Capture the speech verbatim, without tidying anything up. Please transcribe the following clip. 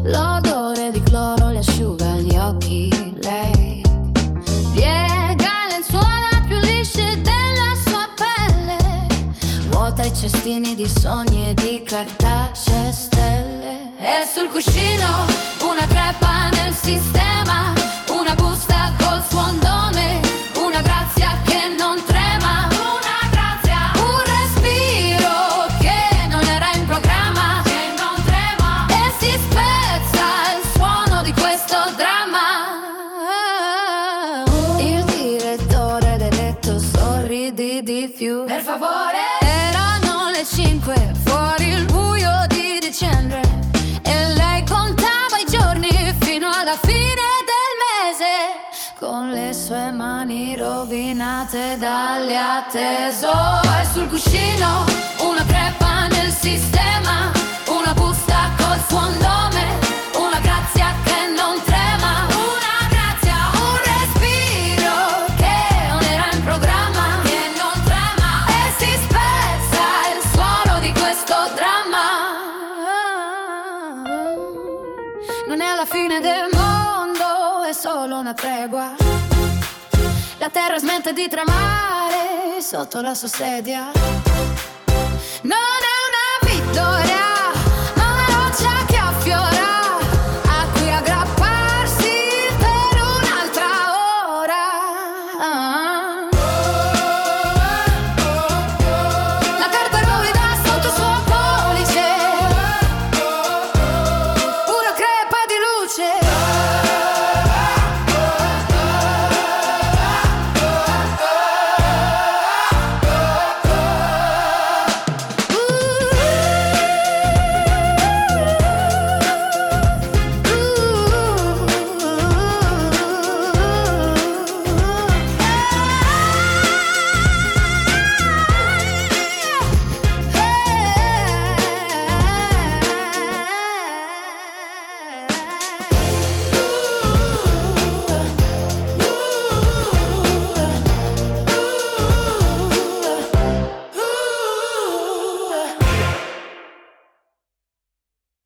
L'odore di cloro le asciuga gli occhi. Lei piega le lenzuola più lisce della sua pelle, vuota i cestini di sogni e di cartacee stelle. E sul cuscino una crepa nel sistema, una busta col suo nome, una grazia che non trema, una grazia, un respiro che non era in programma, che non trema, e si spezza il suono di questo dramma. Il direttore del letto sorridi di più, per favore. Erano le cinque, fuori il buio di dicembre, e lei contava i giorni fino alla fine del mese, con le sue mani rovinate dalle attese. E sul cuscino una crepa nel sistema, una busta col suo nome, una grazia che non trema, una grazia, un respiro che non era in programma, che non trema, e si spezza il suono di questo dramma. Non è la fine del mondo, è solo una tregua. La terra smette di tremare sotto la sua sedia. Non è una vittoria,